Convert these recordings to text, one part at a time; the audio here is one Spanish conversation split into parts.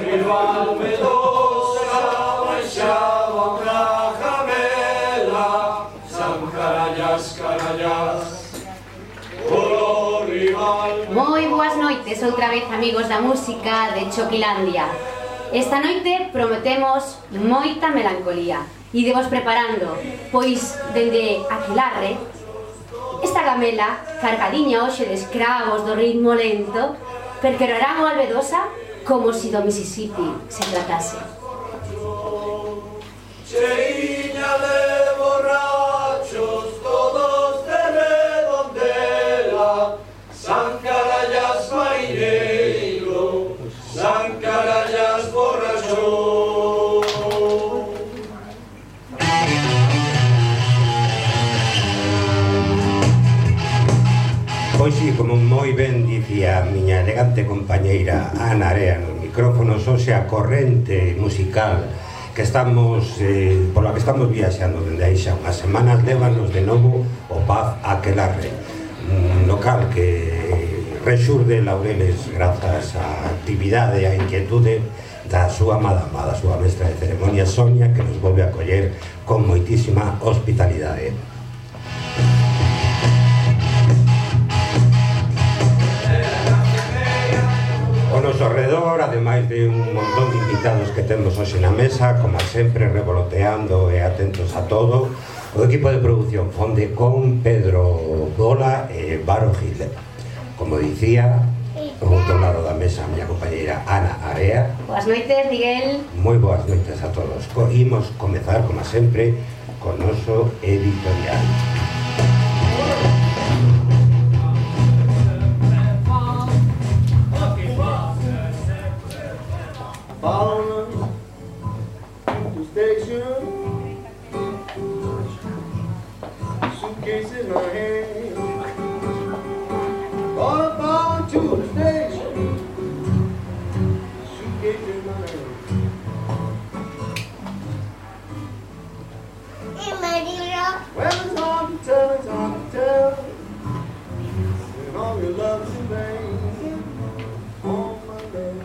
Moi boas noites outra vez, amigos da música de Choquilandia. Esta noite prometemos moita melancolía. Idevos preparando, pois, dende Aquelarre, esta gamela, cargadiña hoxe de escravos do ritmo lento, percorrerán o Albedosa como si do Mississippi se tratase. Cheiña de borrachos, todos de redondela, San Carallas marineiro, San Carallas borracho. Pois si, como moi ben dicía a miña elegante compañeira Ana Area nos micrófonos, hoxe a corrente musical que estamos, pola que estamos viaxando dende aí xa unhas semanas, lévanos de novo o Pub Aquelarre, un local que rexurde Laureles grazas á actividade e á inquietude da súa madama, da súa mestra de ceremonias Sonia, que nos volve a acoller con moitísima hospitalidade. Ao noso redor, ademais de un montón de invitados que temos hoxe na mesa, como sempre revoloteando e atentos a todo, o equipo de producción fonde con Pedro Bola e Varo Gil. Como dicía, ao outro lado da mesa a miña compañeira Ana Area. Boas noites, Miguel. Moi boas noites a todos. Imos comezar, como sempre, con noso editorial. Bound to station, suitcase in my hand. Bound to the station, suitcase in my hand. Hey, Maria. Well, it's hard to tell, it's hard to tell, and all your love is in vain. All my love.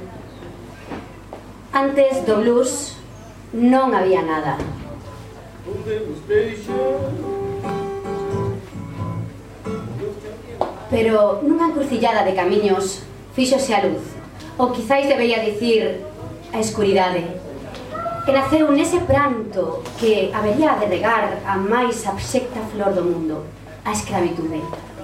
Antes do blues non había nada. Pero nunha encrucillada de camiños fíxose a luz, ou quizáis debería dicir a escuridade, que naceu nese pranto que habería de regar a máis abxecta flor do mundo, a escravitude.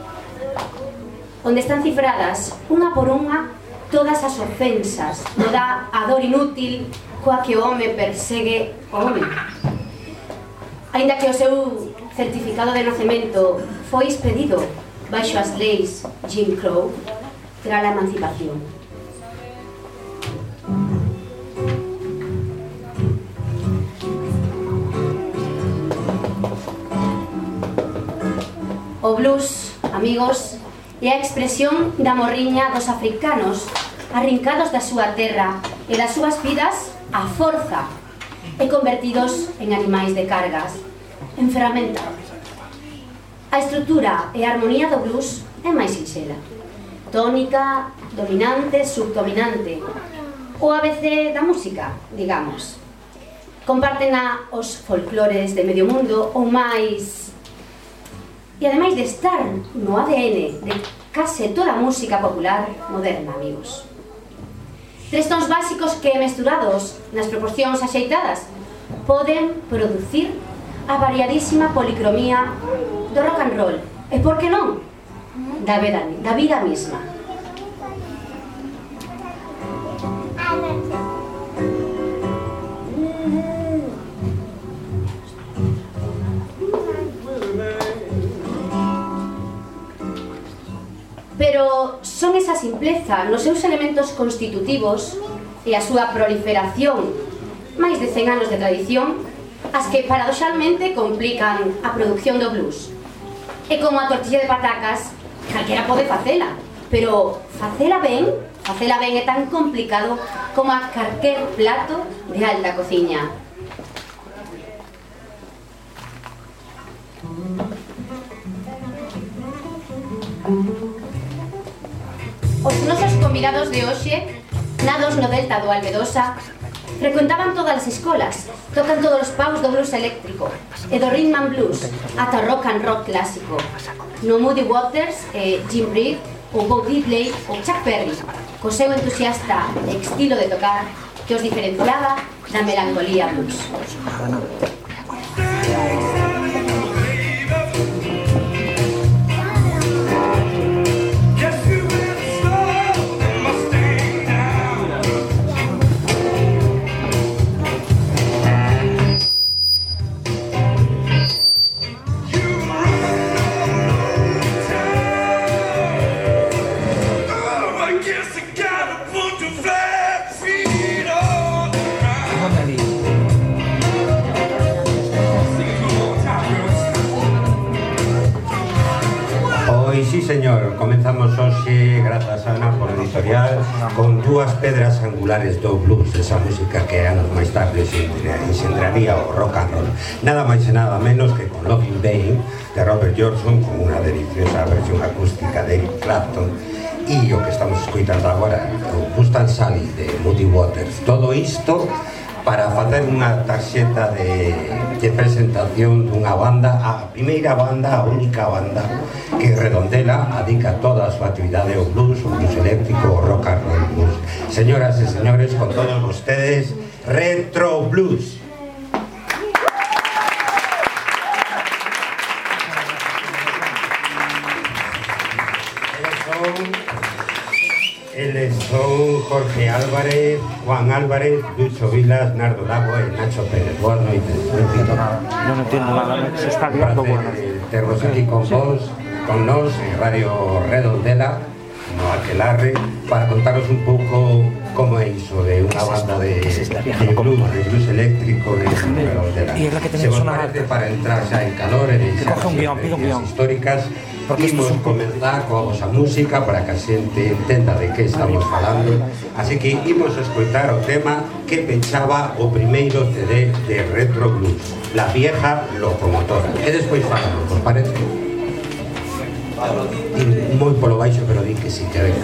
Onde están cifradas, unha por unha, todas as ofensas, toda a dor inútil coa que o home persegue o home. Aínda que o seu certificado de nacemento foi expedido baixo as leis Jim Crow tras a emancipación. O blues, amigos, é a expresión da morriña dos africanos arrincados da súa terra e das súas vidas á forza e convertidos en animais de cargas, en ferramenta. A estrutura e a armonía do blues é máis sinxela. Tónica, dominante, subdominante. O ABC da música, digamos. Compártena os folclores de medio mundo ou máis. E ademais de estar no ADN de case toda a música popular moderna, amigos. Tres tons básicos que, mesturados nas proporcións axeitadas, poden producir a variadísima policromía do rock and roll. E por que non? Da vida mesma. Pero son esa simpleza nos seus elementos constitutivos e a súa proliferación, máis de 100 anos de tradición, as que paradoxalmente complican a produción do blues. E como a tortilla de patacas, calquera pode facela, pero facela ben é tan complicado como a calquer plato de alta cociña. Os nosos convidados de hoxe nados no delta do Albedosa, frecuentaban todas as escolas, tocan todos os paus do blues eléctrico e do rhythm and blues ata rock and rock clásico. No Muddy Waters, Jim Reed, ou Bo Diddley ou Chuck Berry, co seu entusiasta estilo de tocar que os diferenciaba da melancolía blues. Sí, señor, comenzamos hoxe, grazas a Ana por editorial, con dúas pedras angulares do blues, esa música que anos máis tarde se encendraría o rock and roll. Nada máis e nada menos que con Loving Dane, de Robert Johnson, con unha deliciosa versión acústica de Eric Clapton, e o que estamos escoitando agora, o Mustang Sally, de Muddy Waters. Todo isto para facer unha tarxeta de presentación dunha banda, a primeira banda, a única banda que redondela, adica toda a súa actividade ao blues, o blues eléctrico, o rock and roll blues. Señoras e señores, con todos vostedes, Retro Blues. Eles son Jorge Álvarez, Juan Álvarez, Lucho Vilas, Nardo Lago e Nacho Pérez. Boas noites. Non entiendo nada, se está guiando bueno. Terros aquí con vos, con nos, en Radio Redondela, no Aquelarre, para contaros un pouco como é iso de unha banda de blues eléctrico de Redondela. Se vos parece, para entrar xa en calor e deixar as históricas, imos comenzar coa vosa música para que a xente entenda de que estamos falando. Así que imos escoitar o tema que pechaba o primeiro CD de Retro Blues, La Vieja Locomotora. E despois falamos, vos parece? Moi polo baixo, pero di que sí, que venga.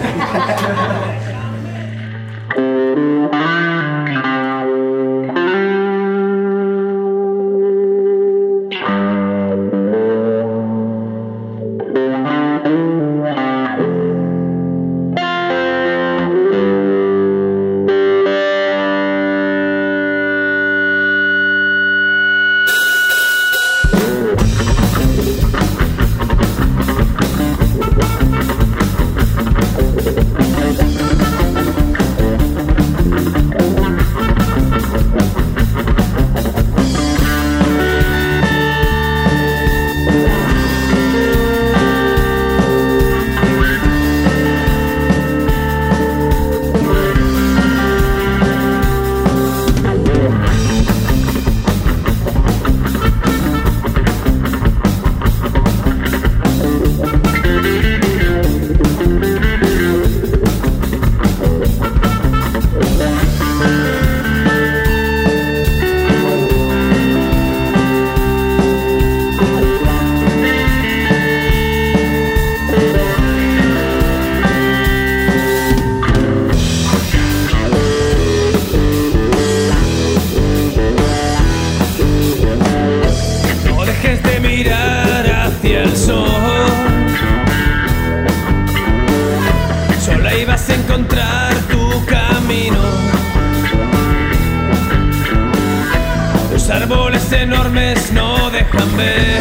Enormes no dejan ver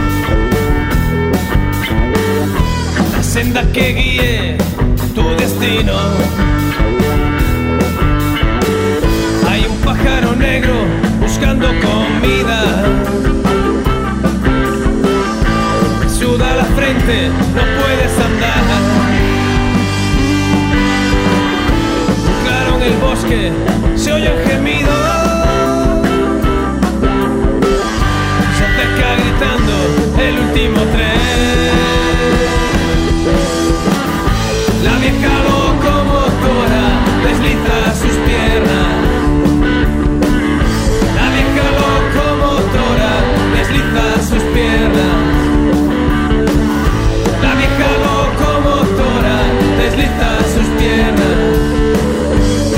la senda que guíe tu destino. Hay un pájaro negro buscando comida, suda la frente, no puedes andar. Claro, en el bosque se oye un gemido, gritando el último tren. La vieja locomotora desliza sus piernas. La vieja locomotora desliza sus piernas. La vieja locomotora desliza sus piernas.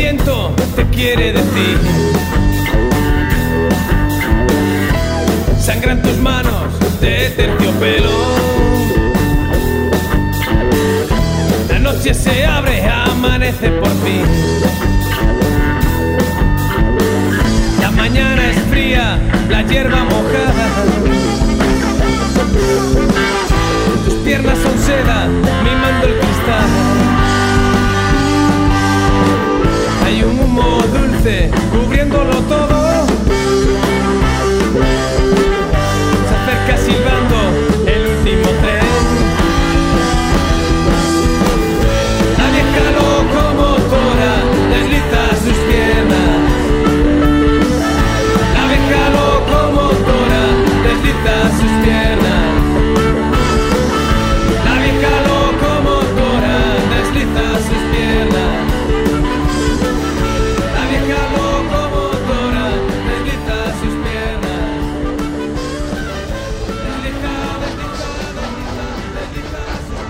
viento te quiere decir. Sangran tus manos de terciopelo. La noche se abre, amanece por fin. La mañana es fría, la hierba mojada. Tus piernas son seda, mimando el cristal. Hay un humo dulce cubriéndolo todo. Se acerca silbando el último tren. La vieja locomotora desliza sus piernas. La vieja locomotora desliza sus piernas. La vieja locomotora desliza sus piernas. La vieja locomotora desliza sus piernas. Desliza, desliza, desliza, desliza sus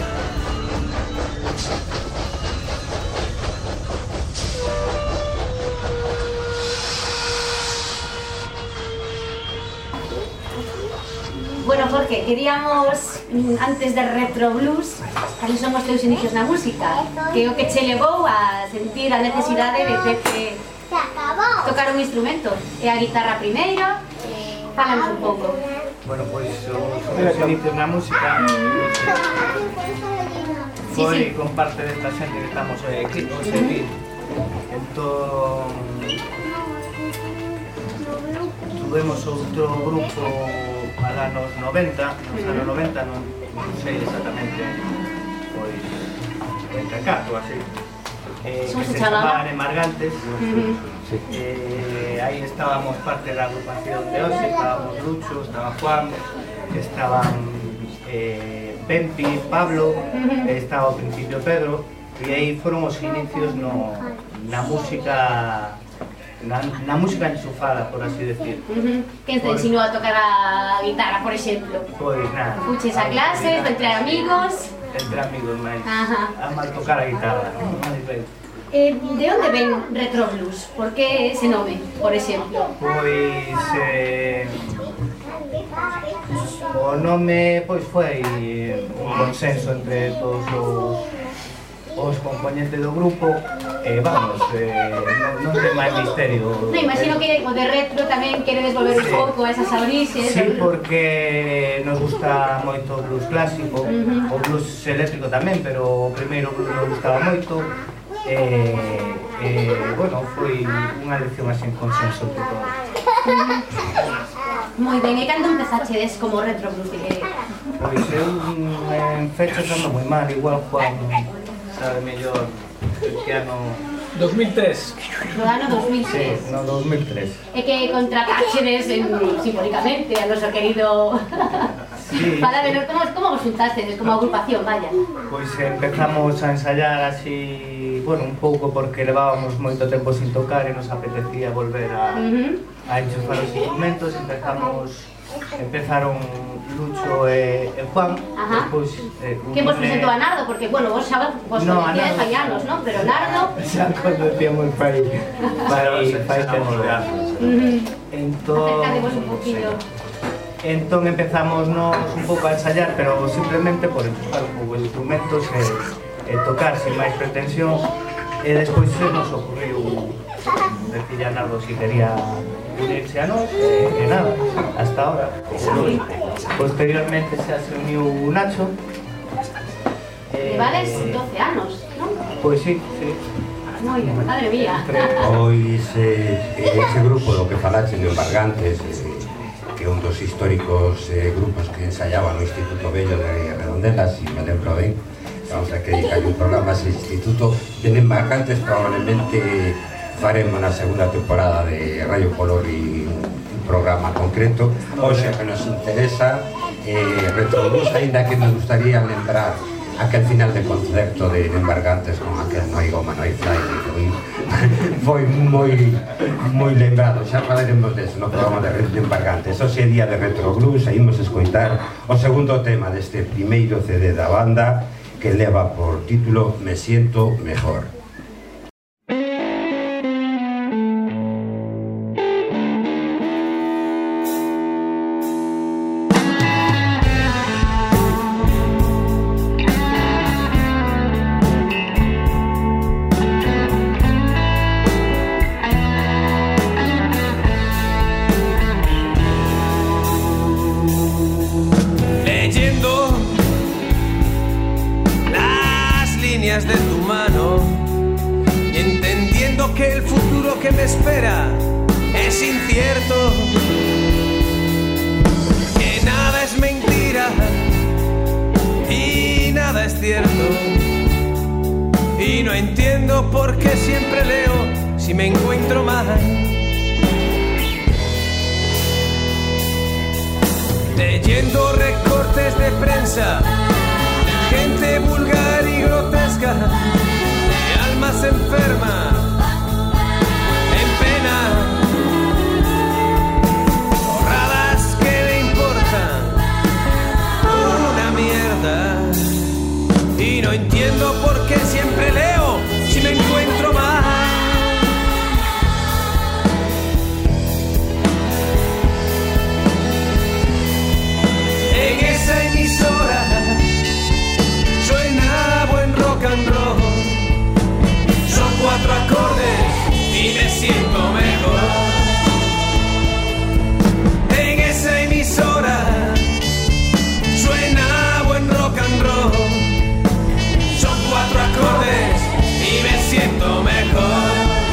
Bueno, Jorge, queríamos, antes de Retro Blues, cales son os teus inicios na música? Que o que che levou a sentir a necesidade de ter que tocar un instrumento? É a guitarra primeiro? Fálanos un pouco. Bueno, pois os meus inicios na música Sí, foi sí. con parte desta xente que estamos aquí. Entón tuvemos outro grupo a anos 90, nos anos 90, non sei exactamente, pois 94 así. Que Como se se chamaba? chamaban Embargantes. Aí estábamos parte da agrupación de hoxe, estábamos Lucho, estaba Juan, estaban Pempi, Pablo, estaba ao principio Pedro, e aí foron os inicios na música na música enchufada, por así decir. Quen te ensinou a tocar a guitarra, por exemplo? Pois nada. Fuches a clases, entre amigos? Entre amigos máis. Ajá. A mal tocar a guitarra, máis ben. De onde ven Retro Blues? Por que ese nome, por exemplo? Pois o nome pois foi un consenso entre todos os componentes do grupo. Vamos, non ten máis misterio. No, imagino que o de retro tamén queredes volver un pouco a esas orixes. Sí, porque nos gusta moito o blues clásico, o blues eléctrico tamén, pero o primeiro blues nos gustaba moito. Bueno, foi unha elección así en consenso entre todos. Moi ben, e cando empezachedes como Retro Blues? Pois eu en fechas ando moi mal, igual Juan sabe mellor que ano... 2003. No ano 2003. Sí, no 2003. E que contratachedes simbólicamente a noso querido... Sí. Para ver como vos xuntastedes como agrupación, vaya. Pois empezamos a ensayar así, bueno, un pouco porque levábamos moito tempo sin tocar e nos apetecía volver a enchufar os instrumentos. Empezaron Lucho e Juan. Despois, que vos presentou a Nardo? Porque, bueno, vos xa vos conocíades fai anos, non? Pero Nardo... Xa conocíamos fai tempo. Acercadevos un poquillo. Entón empezamos nos un pouco a ensayar, pero simplemente por enchufar un pouco os instrumentos e tocar sin máis pretensión. E despois se nos ocurriu decirle a Nardo si quería unirse a nós, e nada, hasta ahora. Posteriormente se uniu Nacho. Levades 12 anos, non? Pois sí, sí. Moi ben, madre mía. Pois ese grupo do que falaxe de Embargantes, que é un dos históricos grupos que ensayaban no Instituto Bello de Redondela, si me lembro ben. Vamos a que dedicar un programa a ese instituto. De Embargantes probablemente faremos na segunda temporada de Radio Color e un programa concreto. Hoxe que nos interesa Retro Blues, ainda que me gustaría lembrar aquel final de concerto de Embargantes con aquel No Hay Goma, No Hay Fly, foi moi lembrado. Xa falaremos deso no programa de Embargantes. Hoxe é día de Retro Blues e imos escoitar o segundo tema deste primeiro CD da banda, que leva por título Me Siento Mejor. que el futuro que me espera es incierto, que nada es mentira y nada es cierto. Y no entiendo por qué siempre leo si me encuentro mal. Leyendo recortes de prensa, gente vulgar y grotesca, de almas enfermas, en pena, borradas que le importan una mierda. Y no entiendo por qué siempre leo si me encuentro mal. En esa emisora suena buen rock and roll. Son 4 acordes y me siento mejor. En esa emisora suena buen rock and roll. Son 4 acordes y me siento mejor.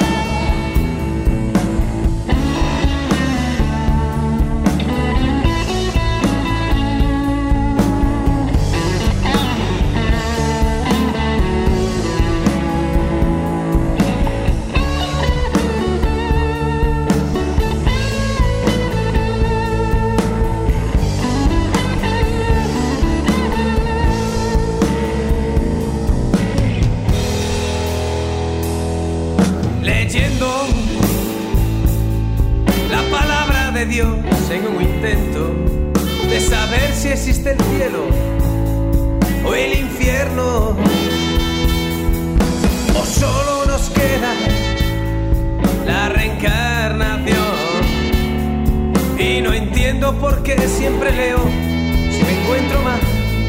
Leyendo la palabra de Dios en un intento de saber si existe el cielo o el infierno, o solo nos queda la reencarnación. Y no entiendo por qué siempre leo si me encuentro mal.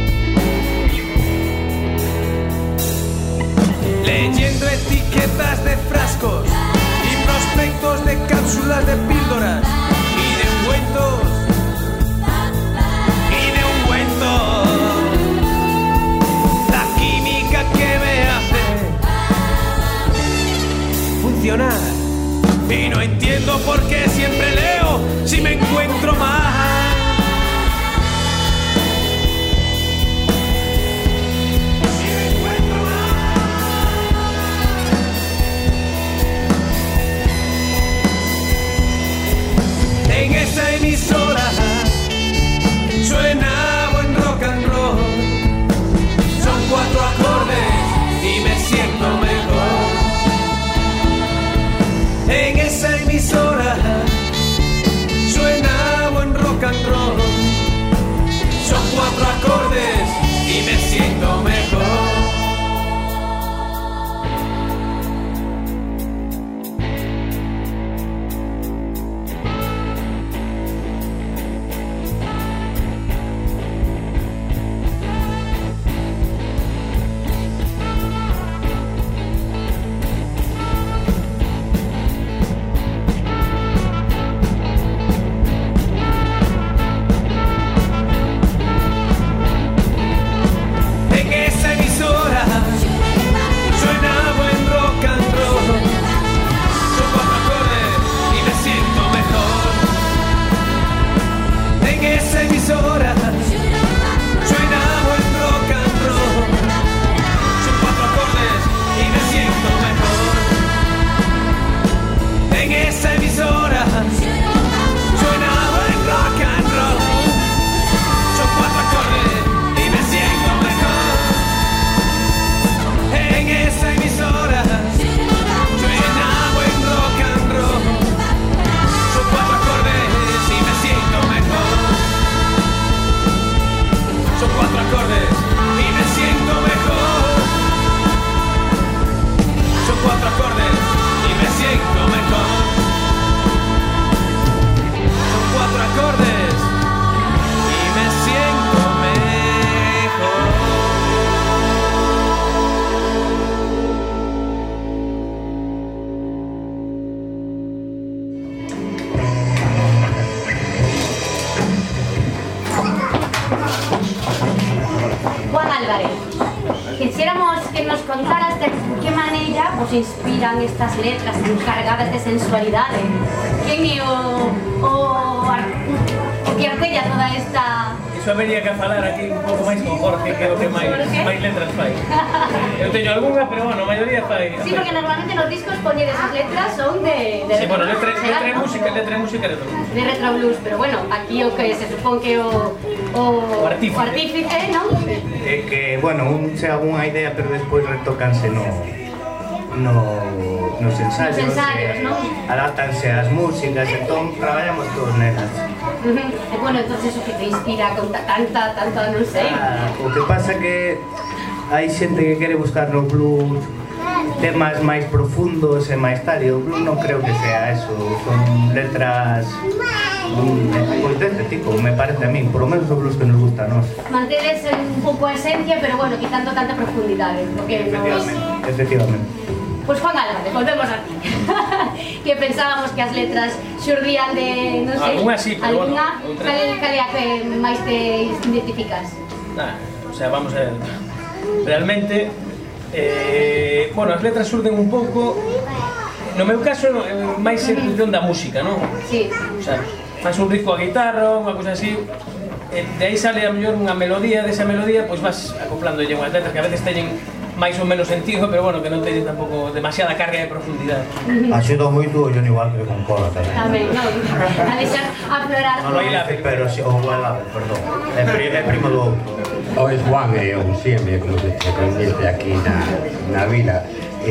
Leyendo etiquetas de frascos y prospectos de cápsulas de píldoras y de ungüentos, la química que me hace funcionar. Y no entiendo por qué siempre leo si me encuentro mal. En esa emisora suena buen rock and roll. Son 4 acordes y me siento mejor. En esa emisora suena buen rock and roll. Son 4 acordes y me siento mejor. os inspiran estas letras cargadas de sensualidade? Quen é o que artella toda esta... Iso habería que falar aquí un pouco máis con Jorge, que é o que máis letras fai. Eu teño algunha, pero bueno, a maioría fai... Sí, porque normalmente nos discos poñedes as letras son de sí, bueno, letra e música retro. De retro blues, pero bueno, aquí o que se supón que o artífice, non? É que, bueno, un se unha idea, pero despois retócanse nos ensayos, non? Adáptanse as músicas, entón traballamos todos nelas. E bueno, entonces o que te inspira con tanta, non sei. O que pasa que hai xente que quere buscar no blues temas máis profundos e máis tal, e o blues non creo que sea eso, son letras pois deste tipo, me parece a min, por lo menos o blues que nos gusta a nós. Mantedes un pouco a esencia, pero bueno, quitando tanta profundidade, porque Efectivamente. Pois Juan Álvarez, volvemos a ti. Que pensábamos que as letras xurdían de, non sei, alguna sí, pero alguna, bueno, cal é a que máis te identificas? O sea, vamos a ver, realmente, bueno, as letras surden un pouco, no meu caso, máis en función da música, non? Sí. O sea, faz un riff coa guitarra, unha cousa así, de aí sale a mellor unha melodía, desa melodía, pois vas acoplandolle unhas letras que a veces teñen máis ou menos sentido, pero bueno, que non teñen tampouco demasiada carga de profundidade. Axuda moito o Johnny Walker con cola tamén. Tamén, non? A deixar aflorar. Non lo dice, pero si, o Guadalupe, perdón. É primo do outro. O es Juan e un sieme, como se convierte aquí na vila.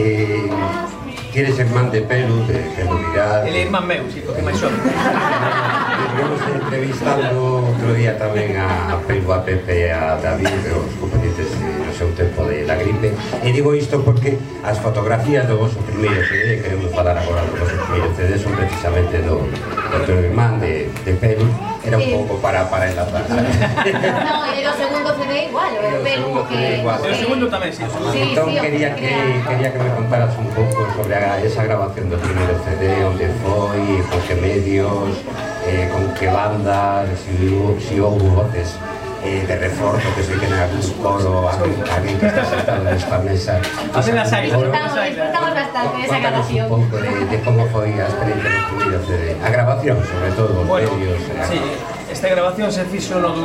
Quieres irmán de Pelu Viral. Ele é irmán meu, sí, porque máis xove. Estuvimos entrevistando outro día tamén a Pelu, a Pepe e a David, os componentes no seu tempo de la gripe. E digo isto porque as fotografías do vosso primeiro CD, queremos falar agora do vosso primeiro CD, son precisamente do teu irmán de Pelu. Era un pouco para enlazar. No, e o segundo CD igual, o Pelu que... O segundo tamén, sí. Entón quería que me contaras un pouco sobre esa grabación do primeiro CD, onde foi, con que medios, con que bandas, si houve voces de reforzo, que sei que na algún coro, alguén que está sentado nesta mesa. Disfrutamos bastante desa grabación. Un pouco de como foi a experiencia do primeiro CD. A grabación, sobre todo, os medios. Sí, esta grabación se fixo no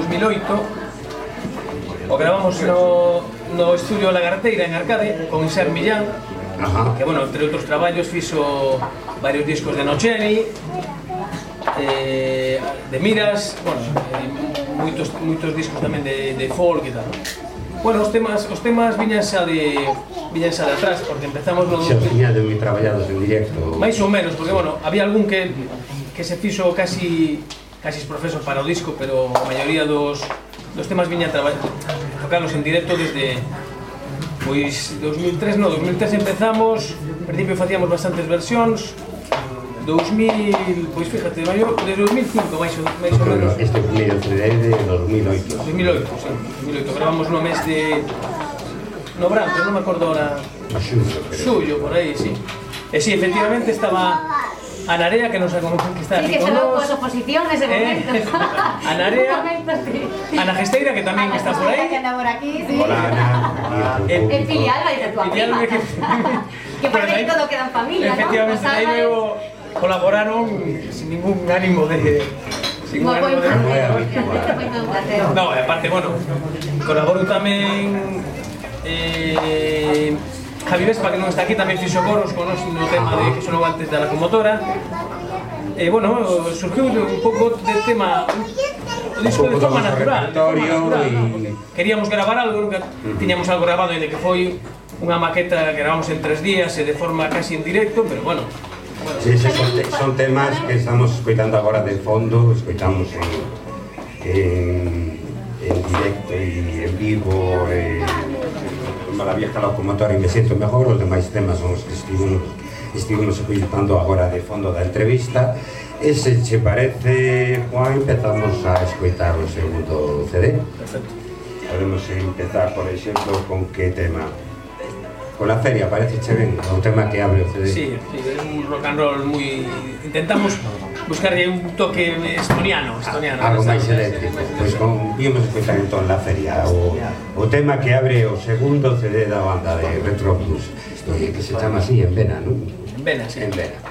2008. O gravamos no estudio Lagarteira en Arcade, con Ser Millán. Que, bueno, entre outros traballos fixo varios discos de Nocheni, de Miras, bueno, moitos discos tamén de folk e tal. Bueno, os temas viñanse de atrás, porque empezamos no... Se os tiñades moi traballados en directo. Mais ou menos, porque, bueno, había algún que se fixo casi profeso para o disco, pero a maioría dos temas viñan tocarlos en directo desde... Pois 2003 empezamos, en principio facíamos bastantes versións, 2000, pois fíjate, desde 2005 máis ou menos. Este primeiro CD de 2008. 2008, sí, 2008, grabamos no mes de... no verán, pero non me acordo ahora... Xullo, por aí, sí. E sí, efectivamente estaba a Narea, que nos acompaña, que está aquí con nos. Sí, que se oposición nese momento. A Narea, Ana Gesteira, que tamén está por aí. Que anda por aquí, sí. Hola, Ana. En filial vai ser tua prima. Que parece que todo queda en familia, ¿no? Efectivamente, aí luego colaboraron sin ningún ánimo de... No, foi un placer. No, aparte, bueno, colaboro tamén... Javi Vespa, que non está aquí, tamén fixo coros con nos no tema que sonou antes da locomotora. Bueno, surgiu un pouco de tema, o disco de forma natural, ¿no? Queríamos gravar algo, nunca tiñamos algo grabado, de que foi unha maqueta que gravamos en 3 días e de forma casi en directo, pero bueno. Sí, son temas que estamos escoitando agora de fondo, escoitamos en directo e en vivo, la vieja locomotora e Me siento mejor. Os demais temas son os que estivemos escoitando agora de fondo da entrevista. E se che parece, Juan, empezamos a escoitar o segundo CD. Perfecto. Podemos empezar, por exemplo, con que tema? Con La Feria, parece che ben, o tema que abre o CD. Sí, é un rock and roll moi... Intentamos buscarlle un toque estoniano. Algo máis eléctrico. Pois vimos escoitar entón na feria o tema que abre o segundo CD da banda de Retro Blues, que se chama así, En Vena, non? En Vena, sí. En Vena.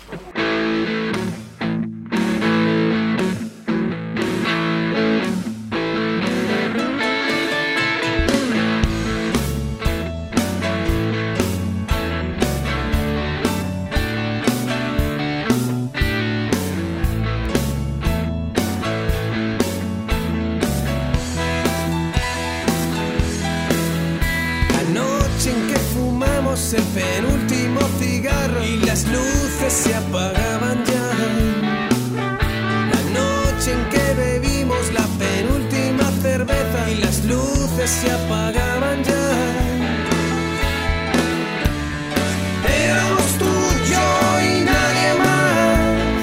El penúltimo cigarro y las luces se apagaban ya. La noche en que bebimos la penúltima cerveza y las luces se apagaban ya. Éramos tú, yo y nadie más.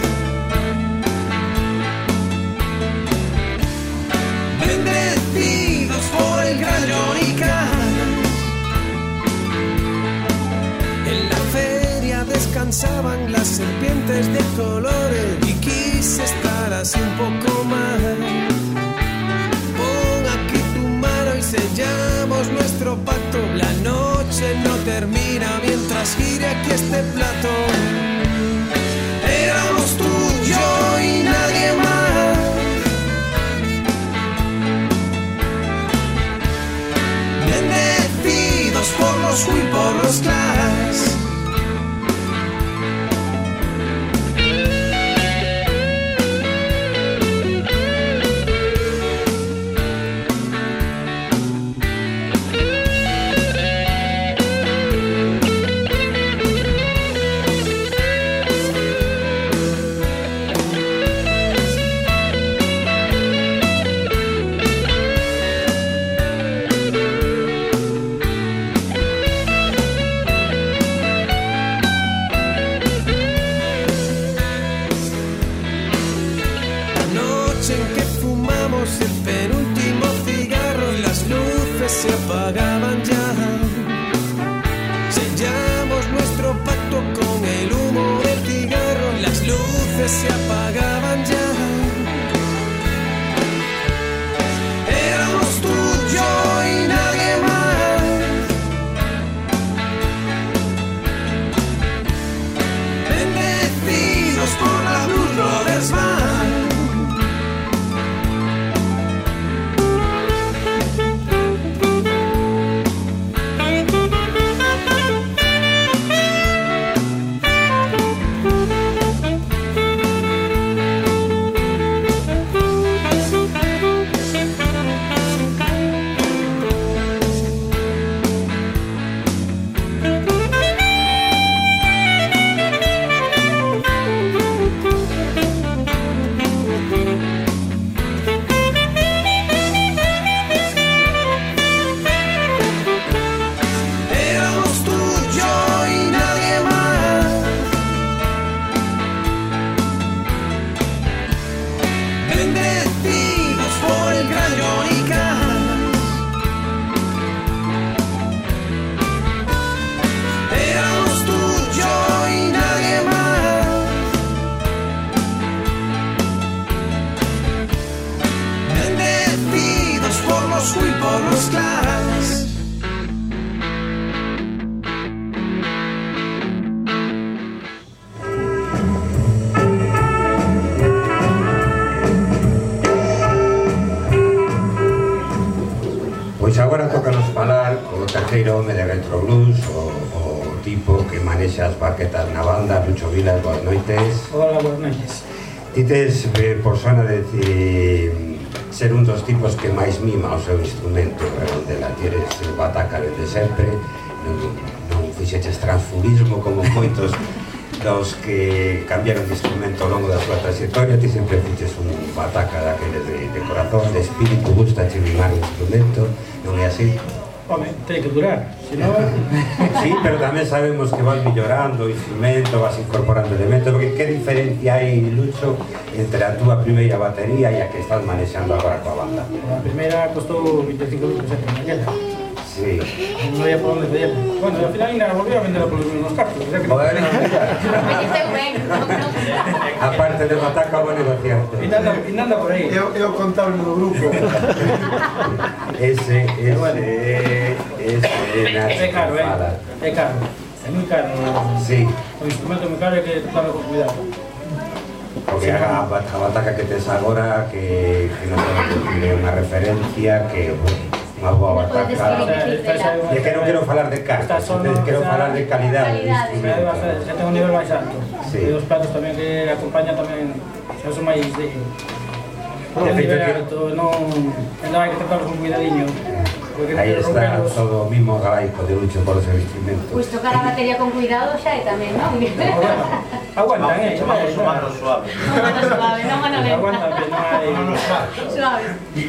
Bendecidos por el gran Johnny Cash. Descansaban las serpientes de colores y quise estar así un poco más. Pon aquí tu mano y sellamos nuestro pacto. La noche no termina mientras gire aquí este plato. Éramos tú, yo y nadie más. Bendecidos por los Wii, por los Clash. Se apagaban ya. Sellamos nuestro pacto con el humo del cigarro. Las luces se apagaban ya. Éramos tú, yo y nadie más. Bendecidos por la Blues Brothers Band. Pois agora tócanos falar co terceiro home de Retro Blues, o tipo que manexa as baquetas na banda, Lucho Vilas. Boas noites. Hola, boas noites. Tites por zona de ser un dos tipos que máis mima o seu instrumento, onde la tienes bataca desde sempre, non fixeches transfugismo como moitos dos que cambiaron de instrumento ao longo da súa trayectoria. Ti sempre fixes un bataca daqueles de corazón, de espírito, gusta che mimar o instrumento, non é así? Home, ten que durar, senón... Sí, pero tamén sabemos que vas mellorando o instrumento, vas incorporando elementos, porque que diferencia hai, Lucho, entre a túa primeira batería e a que estás manexando agora coa banda? A primeira costou 25 euros en mañana. Sí. Non había por onde pedir. Bueno, ao final ainda volví a venderla polos mesmos cartos. Bueno, mira. Aparte tener bataca vou negociarte. E nada por aí. É o contable do grupo. Ese É caro, fala. é caro. É moi caro. Sí. O instrumento moi caro é que tome con cuidado. Porque a bataca que tes agora que non ten unha referencia que unha boa bataca e que non quero falar de cartas, quero falar de calidade de instrumento. Xa ten un nivel máis alto. Sí. E os platos tamén que acompañan tamén xa son máis de un nivel alto, non hai que tratarlos con cuidadiño. Aí está todo o mismo galaico de lucho por os instrumentos. Pois tocar a batería con cuidado xa é tamén, non? Aguantan, Chamamos o mano suave. Non mano suave, non mano lenta. Aguantan, que non hai... Suave.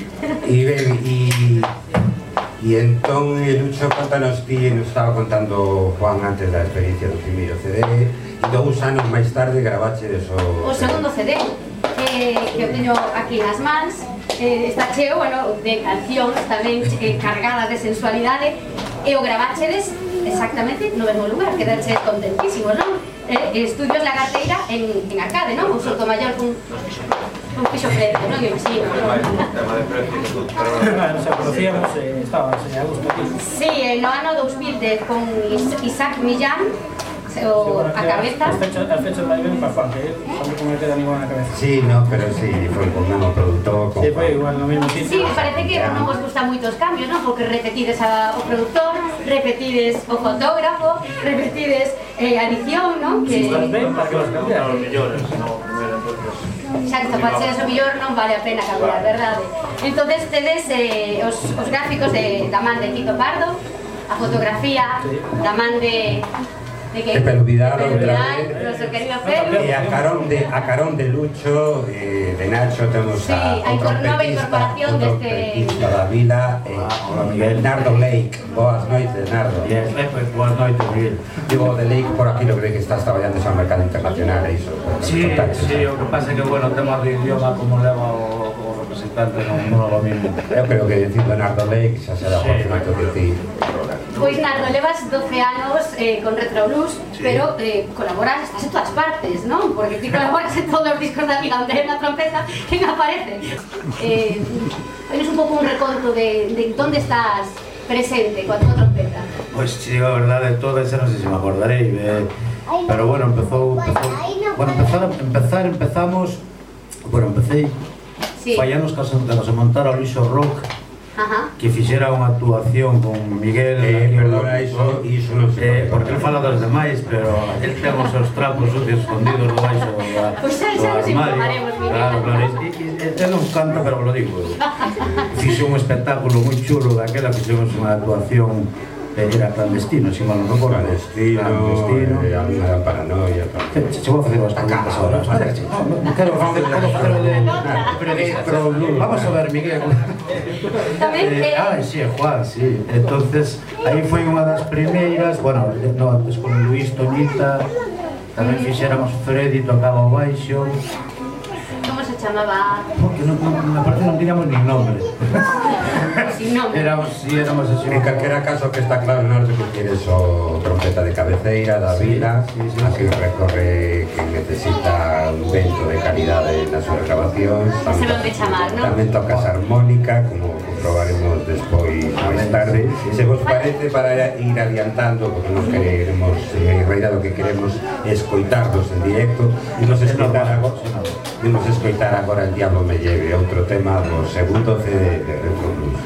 E entón, Lucho, contanos ti, nos estaba contando Juan antes da experiencia do primeiro CD, e 2 anos máis tarde gravachedes O segundo CD, que eu teño aquí nas mans, está cheo, bueno, de cancións tamén cargadas de sensualidade, e o gravachedes exactamente no mesmo lugar, quedarse contentísimos, non? Estudios Lagarteira en Arcade, non? O Sotomayor cun fixo precio, non? Imagino, non? Tema de precio que tú, pero... Nos conocíamos e estábamos a gusto aquí. Sí, no ano 2010 con Isaac Millán, a cabeza. As fechas máis ben para Juan, que tamén con el queda ningún na cabeza. Sí, no, pero sí, foi con o mesmo productor. Sí, foi igual no mesmo sitio. Sí, parece que non vos gusta moito os cambios, non? Porque repetides o productor, repetides o fotógrafo, repetides a edición, non? Que Estás ben para que vas cambiar. Os millores, no, primeiro, entonces... xa que para ser o millor non vale a pena cambiar, verdade? Entonces tedes os gráficos da man de Quito Pardo, a fotografía da man de Pelo Vidal, noso querido Pelo. E a carón de Lucho, de Nacho, temos a nova incorporación trompetista da vila, Nardo Lake. Boas noites, Nardo. Boas noites, Miguel. Digo, de Lake por aquí lo que estás traballando xa no mercado internacional e iso. Sí, o que pasa é que, bueno, o tema de idioma como leva o representante non é o mismo. Eu creo que dicindo Nardo Lake xa será por moito que ti. Pois Nardo, levas 12 anos con Retro Blues, pero colaboras, estás en todas partes, non? Porque ti colaboras en todos os discos da vida onde é na trompeta, quen aparece? Tienes un pouco un reconto de onde estás presente coa tua trompeta. Pois, sí, a verdade, todo ese non sei se me acordarei, pero bueno, empezamos, empecé fai anos que se montara o Lixo Rock, que fixera unha actuación con Miguel, perdona, iso non se porque ele fala dos demais, pero ele ten os seus trapos sucios escondidos debaixo do armario. Pois xa nos informaremos, Miguel. Claro, ele non canta, pero lo digo. Fixe un espectáculo moi chulo daquela, fixemos unha actuación, era clandestino, se mal non recordo. Clandestino, a unha da paranoia. Chegou a facer as preguntas ahora. Non quero facer de periodista. Vamos a ver, Miguel. Tamén Sí, Juan, sí. Entonces, aí foi unha das primeiras, bueno, antes con Luis Toñita, tamén fixéramos Freddy, tocaba o baixo. Como se chamaba? Porque me parece non tiñamos nin nombre. Sin nombre. Éramos así. En calquera caso que está claro, Norte, que quieres o trompeta de cabeceira da vila, así recorre que necesita un vento de calidade nas súas grabacións. Se non de chamar, non? Tamén tocas armónica, como comprobaremos despois máis tarde. Se vos parece, para ir adiantando, porque nos queremos, en realidad o que queremos é escoitarlos en directo, e nos escoitar agora El Diablo me lleve, outro tema do segundo CD de Retro Blues.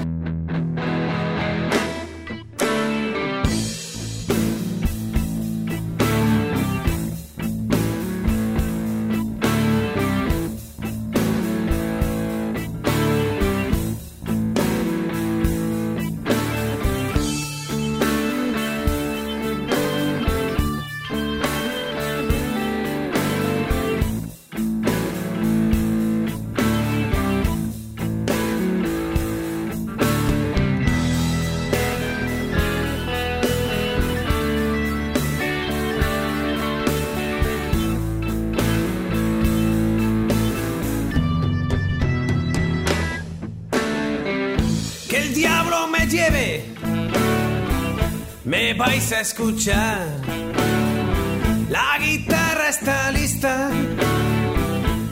Me vais a escuchar, la guitarra está lista,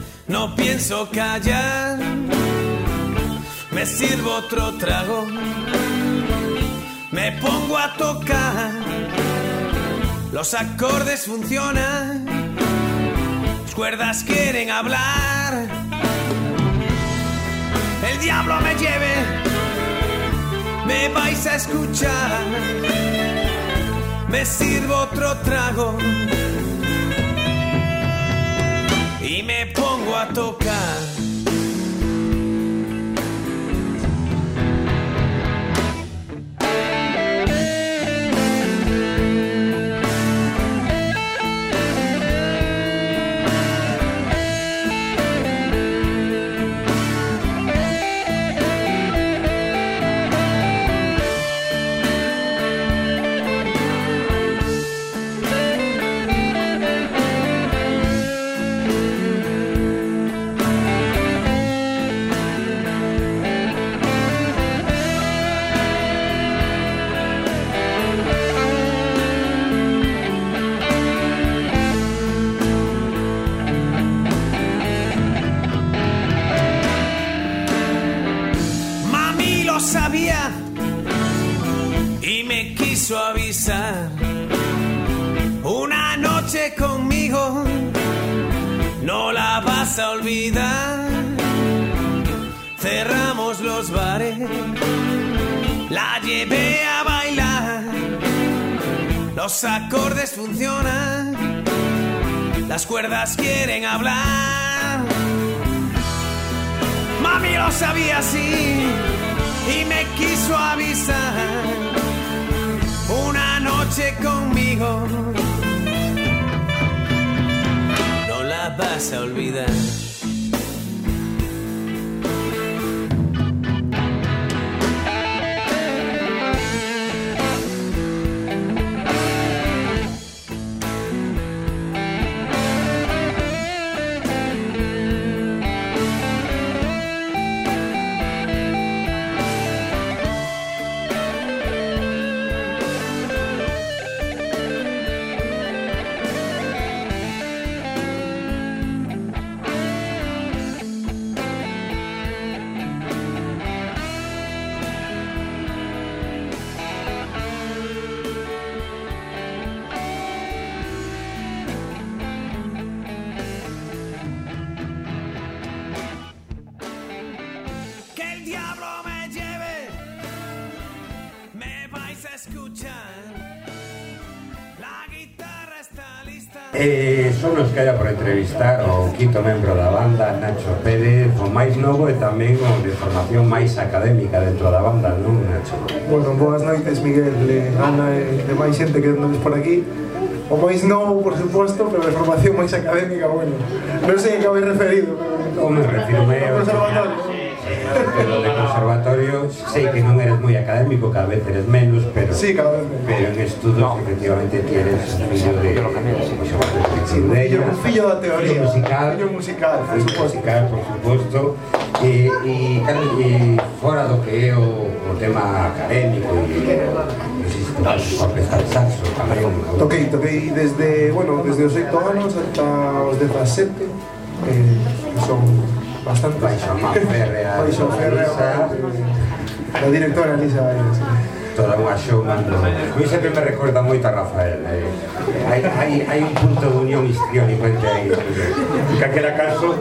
No pienso callar, me sirvo otro trago, me pongo a tocar, los acordes funcionan, las cuerdas quieren hablar, el diablo me lleve, me vais a escuchar, me sirvo otro trago y me pongo a tocar. Sabía y me quiso avisar. Una noche conmigo no la vas a olvidar. Cerramos los bares, la llevé a bailar. Los acordes funcionan, las cuerdas quieren hablar. Mami lo sabía así y me quiso avisar. Una noche conmigo no la vas a olvidar. Son os que haya por entrevistar o quinto membro da banda, Nacho Pérez, o máis novo e tamén o de formación máis académica dentro da banda, non, Nacho? Bueno, boas noites, Miguel, Ana e máis xente que andamos por aquí. O máis novo, por suposto, pero de formación máis académica, bueno, non sei a que habéis referido, pero... Como me refiro ao conservatorio. Pero de conservatorio, sei que non eres moi académico, cada vez eres menos, pero... Sí, cada vez menos. Pero en estudos, efectivamente, tienes un fillo de... Sí, un fillo da teoría. Un fillo musical, por suposto. E fora do que é o tema académico e orquestal saxo tamén. Toquei desde os 8 anos ata os 17, que son bastante baixo férrea, a directora Lisa. Toda unha showman. A mí sempre me recorda moito a Rafael. Hai un punto de unión histriónico entre aí. En calquera caso,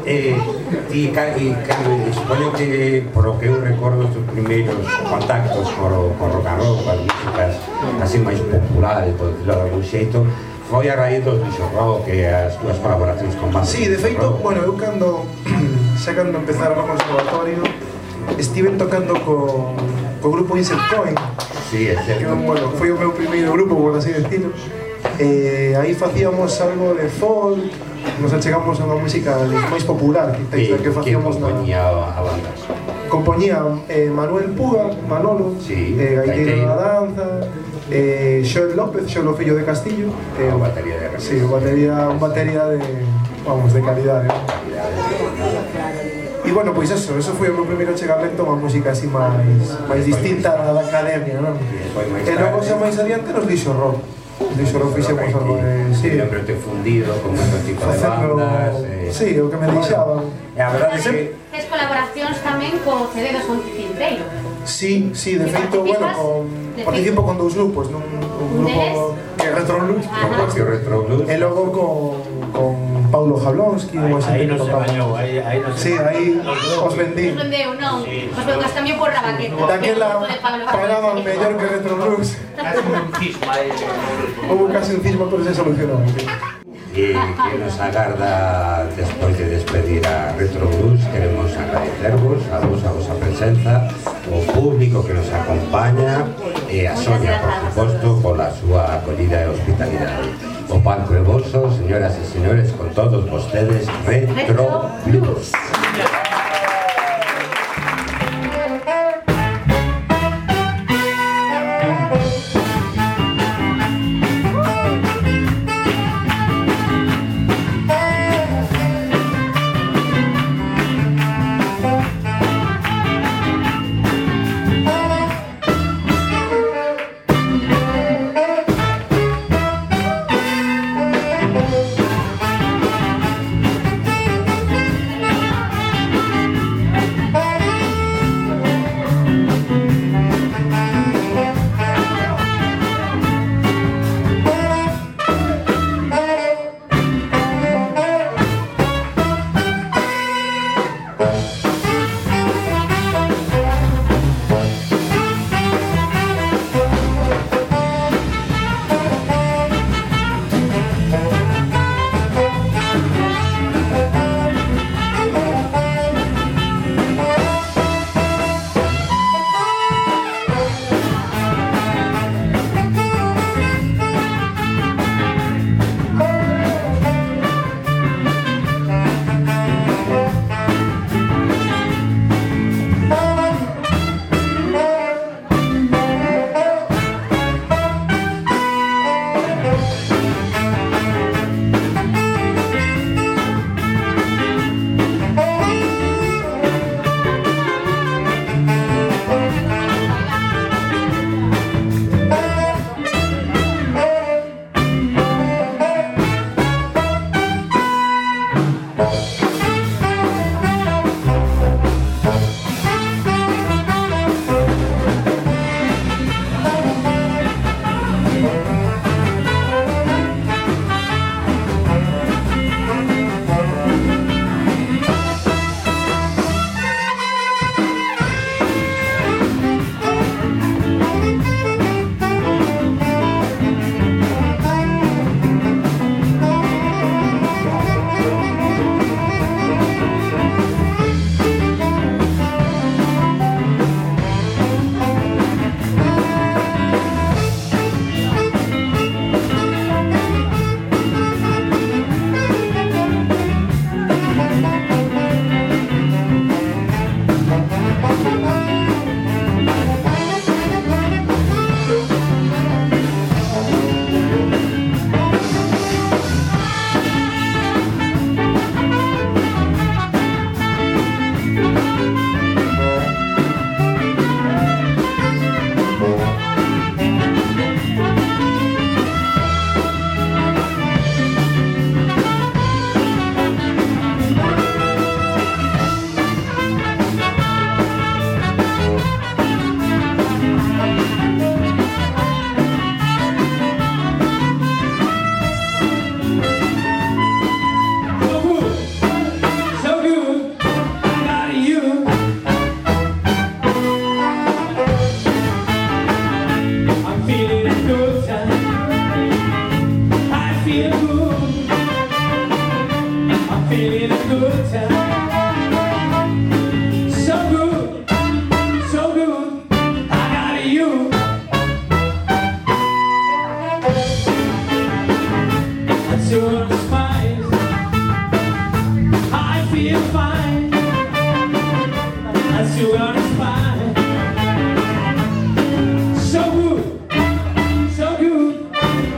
supoño que, por o que eu recordo, os teus primeiros contactos con rock and roll, con as músicas así máis populares, por decirlo de algún xeito, foi a raíz dos Luxo Rock e as túas colaboracións con bandas. Sí, de feito, bueno, eu cando empezaron no conservatorio estiven tocando co grupo Insert Coin. Sí, é certo. Que, bueno, foi o meu primeiro grupo, por así decirlo. Aí facíamos algo de folk, nos achegamos a unha música máis popular que facíamos na... Quen compoñía a banda? Compoñía Manuel Puga, Manolo, gaiteiro da danza, Xoel López, Xoel Fillo de Castillo. O batería de Sí, un batería de... vamos, de calidade. E bueno, pois eso foi o meu primeiro chegamento a unha música así máis distinta da academia, non? E logo xa máis adiante nos Lixo Rock. Lixo Rock fixemos algo de... Sí, sempre te fundido con moito tipo de bandas. Sí, o que me deixaban. E a verdade é que Tes colaboracións tamén co CD do Son Cinteiro. Sí, de feito, bueno, participo con dous grupos, un grupo que é Retroblues, e logo con Paulo Jablonski, aí non se bañou, aí non se... Sí, aí os vendí. Os vendeu, non? Os vendeu tamén por Rabaqueta. Daquela pagaban mellor que Retroblues. Casi un cisma aí. Houve casi un cisma, pero se solucionou. que nos agarda despois de despedir a Retroblues. Queremos agradecervos a vosa presenza, o público que nos acompaña e a Sonia, por suposto, pola súa acollida e hospitalidade. O palco é voso, señoras e señores, con todos vostedes, Retroblues.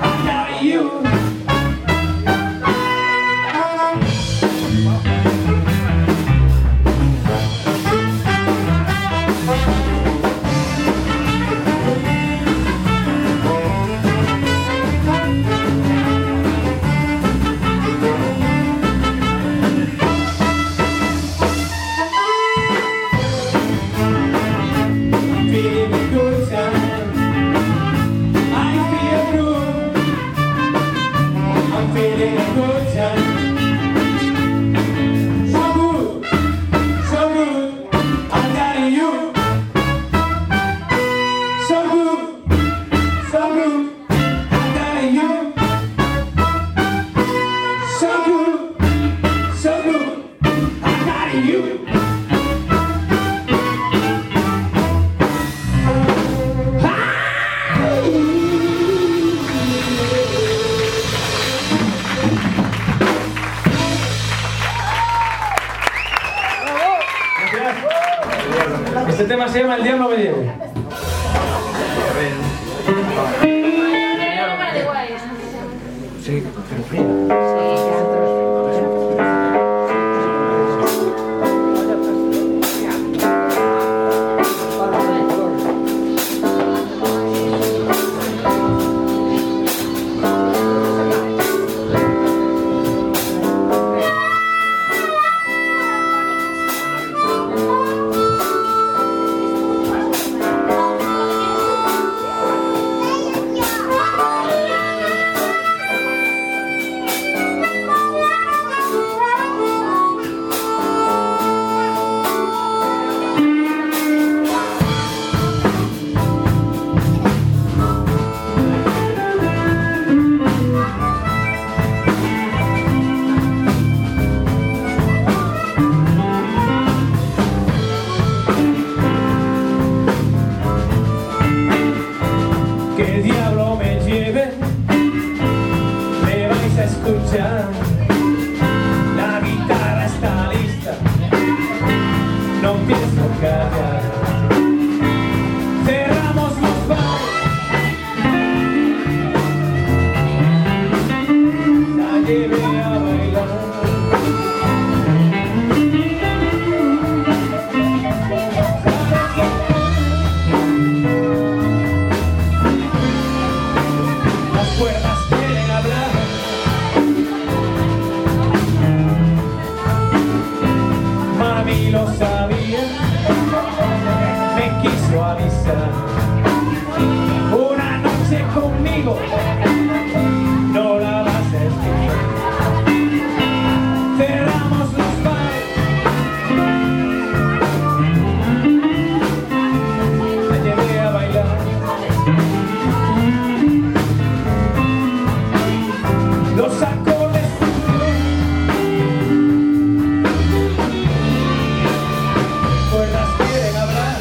You tema se llama El diablo me lleve. Sí, pero frío. La guitarra está lista, no pienso callar. Cerramos los bares, la llevé a bailar. Las cuerdas quieren hablar. Mami lo sabía, me quiso avisar. Una noche conmigo no la vas a escuchar. Cerramos los bares, la llevé a bailar. Los acordes cuerdas quieren hablar.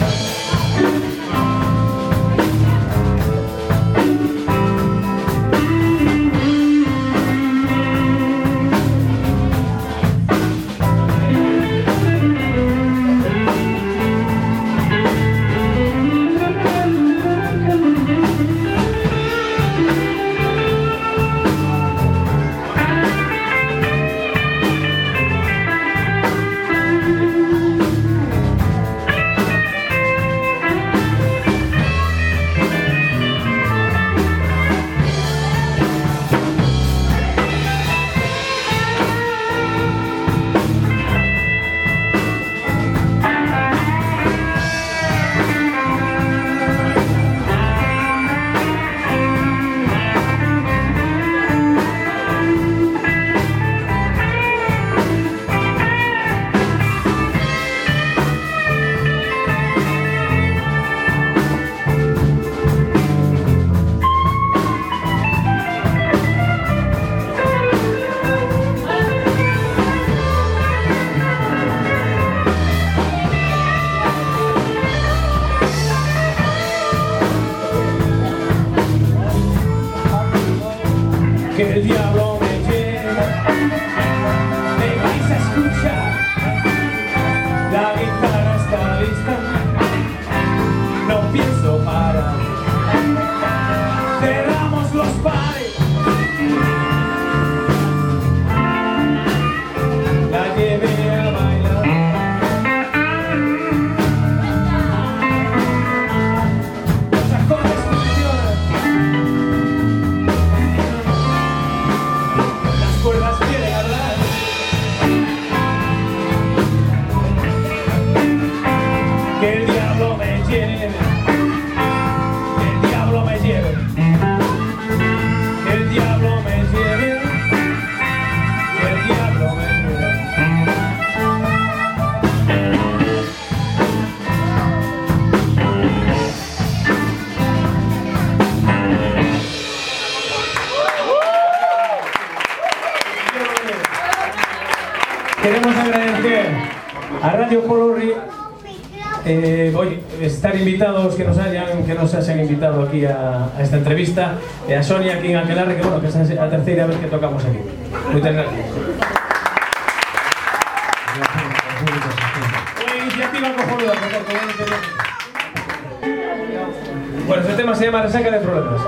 Que el diablo me lleve, me vais a escuchar. La guitarra está lista, no pienso parar. Cerramos los bares, la llevé a bailar. Los acordes funcionan, las cuerdas quieren hablar. Que el diablo me lleve, que el diablo me lleve, que el diablo me lleve, que el diablo me lleve. Queremos agradecer a Radio Colorri hoy estar invitados, que nos hayan invitado aquí a esta entrevista, a Sonia aquí en Aquelarre, que bueno, que es a terceira vez que tocamos aquí. Muchas gracias. Una iniciativa una cojonuda, por favor, bueno, este tema se llama Resaca de Problemas.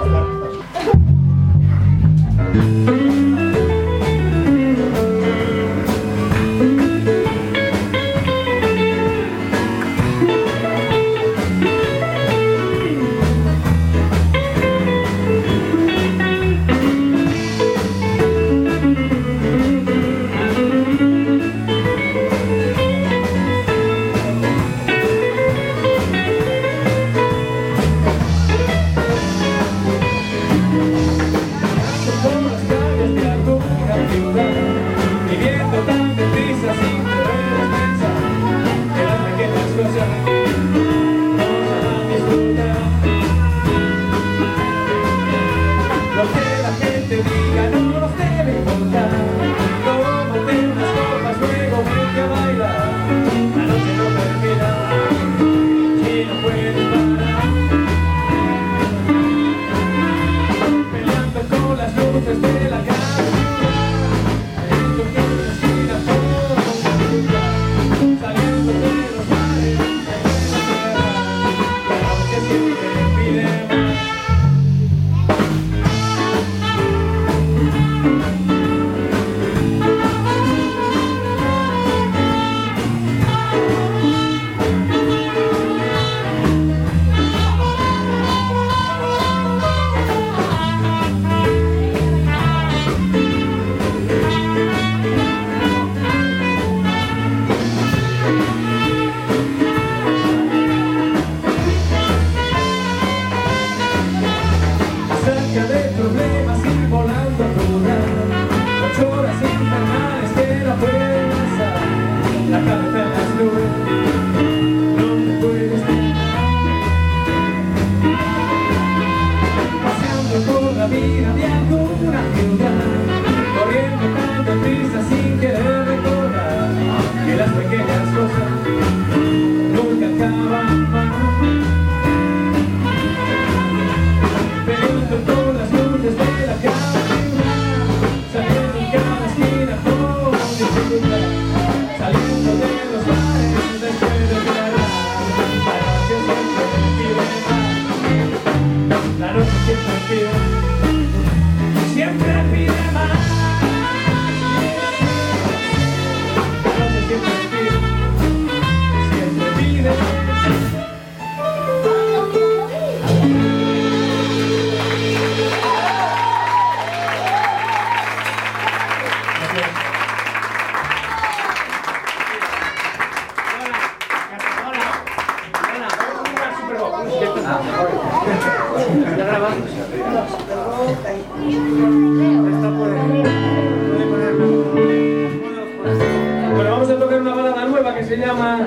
Bueno, vamos a tocar una balada nueva que se llama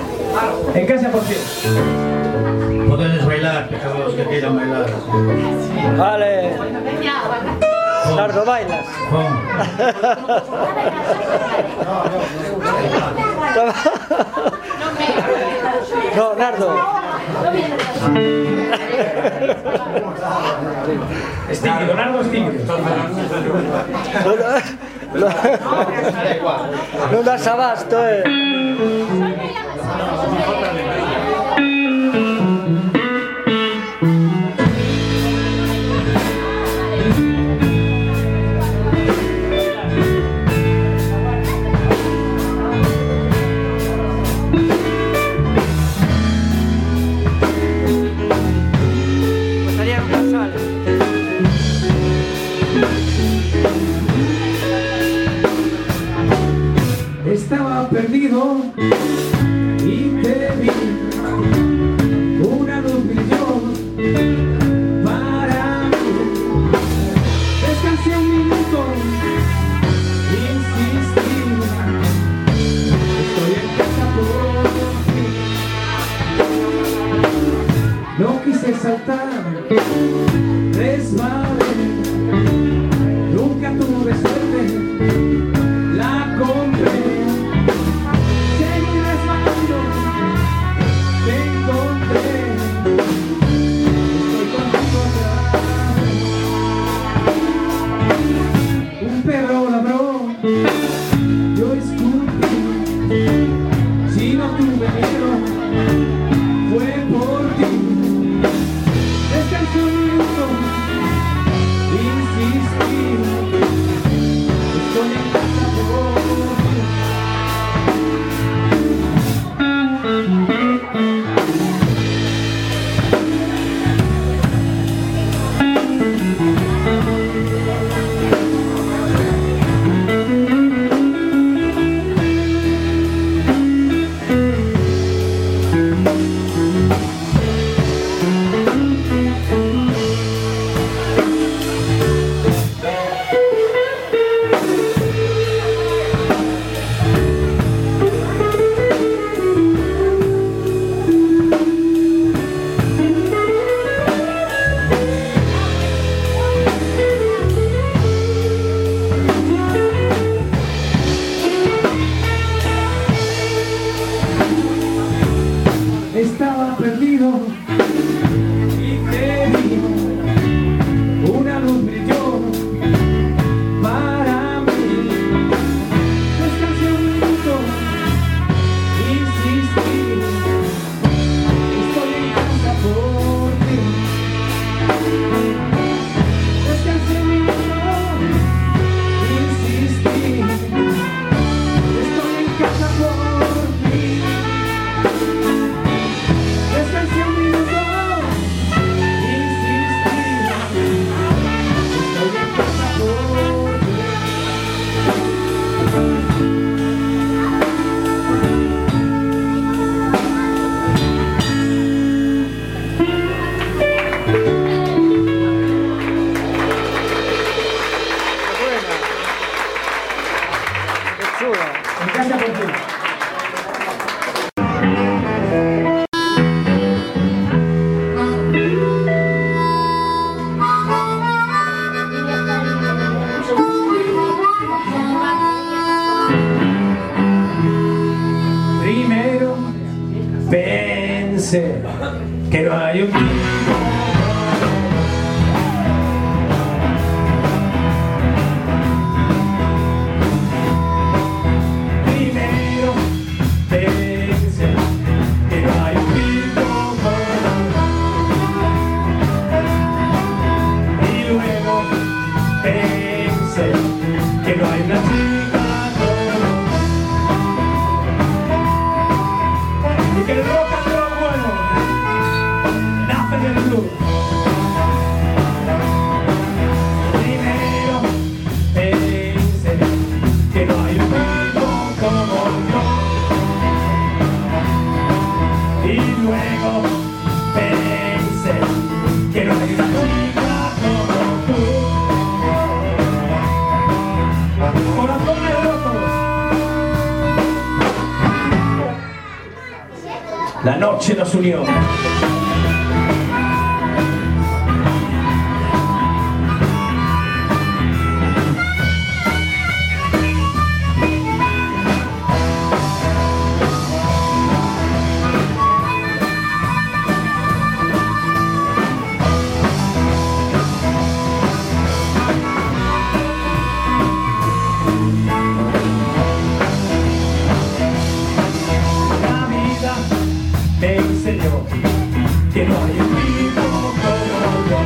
En casa por cien. Podedes bailar, los que quieran bailar. Vale. Nardo, bailas. No, Nardo. Es tímido, Nardo es tímido. No das abasto, Estaba perdido y te vi, una luz brilló para mí. Descansé un minuto, insistí, estoy en casa por ti. No quise saltar, resbalé, nunca tuve suerte, la compré. Seguiré Estaba perdido y te vi, una luz brilló para mí. Descansé un minuto, insistí, estoy en casa por ti. Descansé un minuto, insistí, estoy en casa por ti. Descansé un minuto, insistí, estoy en casa por ti. En casa por ti. Primero pensé que no hay un tiempo. Primero pensé que no hay un tiempo. Y luego pensé que no hay una chica y que el rock and roll bueno nace del blues. Primero pensé que no hay un tipo como yo, y luego pensé que no hay una chica como tú. Corazones rotos. La noche nos unió. La vida me enseñó que no hay un tipo como yo.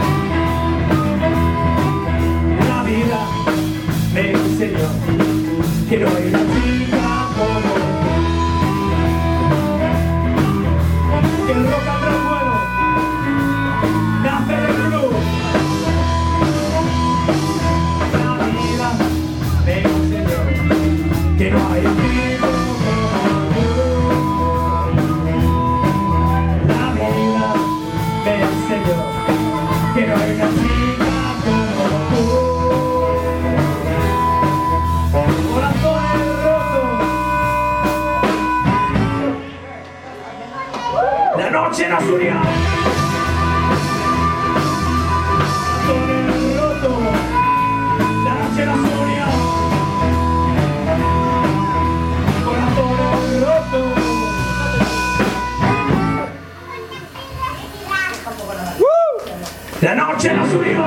La vida me enseñó que no hay una chica como tú. Que el rock and roll bueno nace del blues. La vida me enseñó que no hay un tipo como tú. La vida me enseñó que no hay una chica como tú. Corazones rotos. La noche nos unió. Corazones rotos. La noche nos unió. Corazones rotos. La noche nos unió.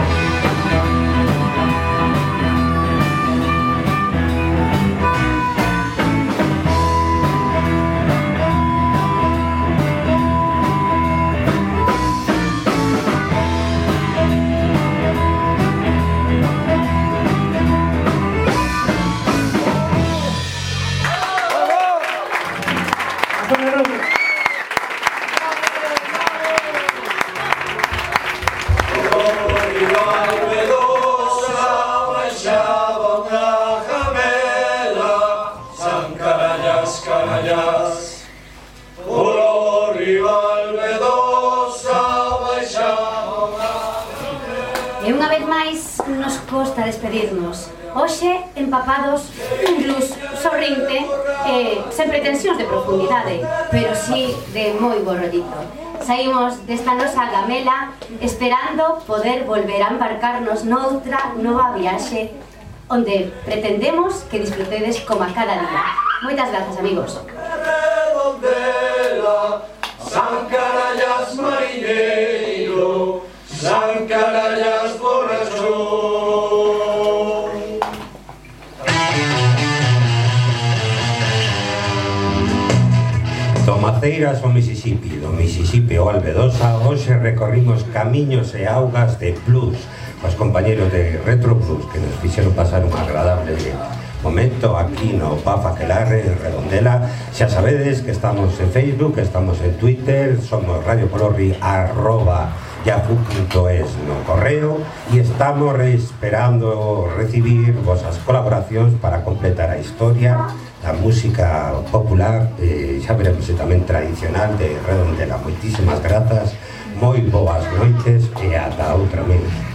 E unha vez máis nos costa despedirnos. Hoxe, empapados un blues sorrinte e sen pretensións de profundidade, pero sí de moi bo rollito. Saímos desta nosa gamela esperando poder volver a embarcarnos noutra nova viaxe onde pretendemos que disfrutedes como a cada día. Moitas grazas, amigos. Redondela, San Carallas mariñeiro, San Carallas borrachón. Do Maceiras ao Mississippi, do Mississippi ao Albedosa, hoxe recorrimos camiños e augas de blues, os compañeros de Retro Blues, que nos fixeron pasar un agradable momento aquí no Paz Aquelarre, en Redondela. Xa sabedes que estamos en Facebook, estamos en Twitter, somos radiopolorri@yahoo.es no correo, e estamos esperando recibir vosas colaboracións para completar a historia da música popular, xa veremos tamén tradicional de Redondela. Moitísimas grazas, moi boas noites e ata outra vez.